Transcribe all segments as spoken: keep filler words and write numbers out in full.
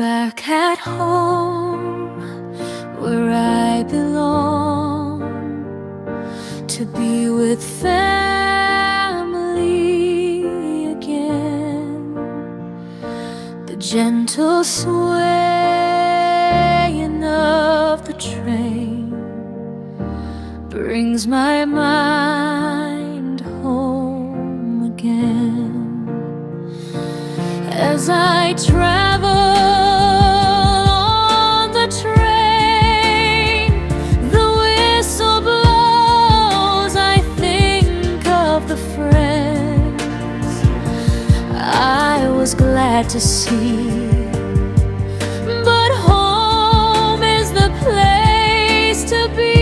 back at home where I belong, to be with family again. The gentle swaying of the train brings my mind home again. As I travel on the train, the whistle blows, I think of the friends I was glad to see. But home is the place to be.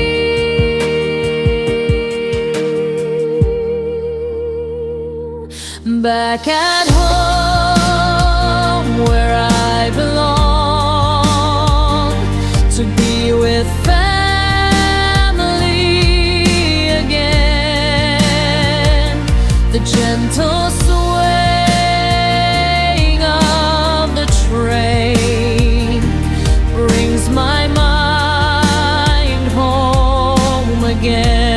Back at home where I belong, to be with family again. The gentle swaying of the train brings my mind home again.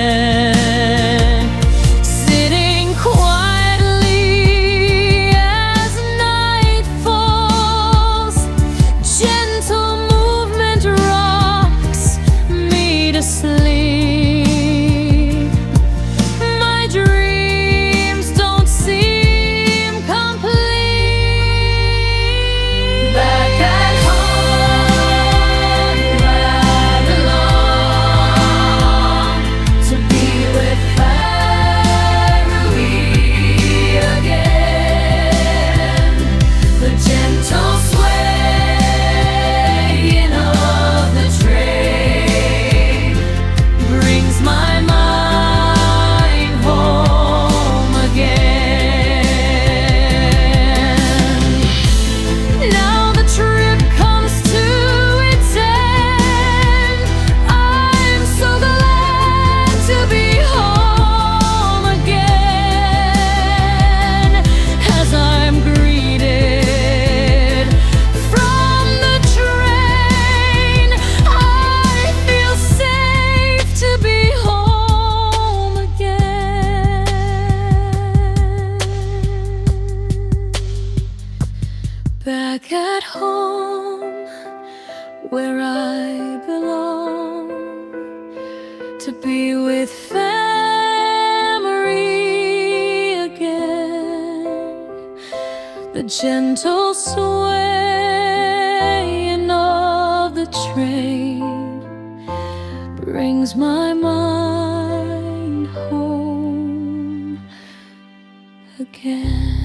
Sleep. My dreams don't seem complete. Back at home where I belong, to be with family again. The gentle swaying of the train brings my mind home again. Now the trip comes to its end. I'm so glad to be home again. As I'm greeted from the train, I feel safe to be home again. Back at home where I belong, to be with family again. The gentle swaying of the train brings my mind home again.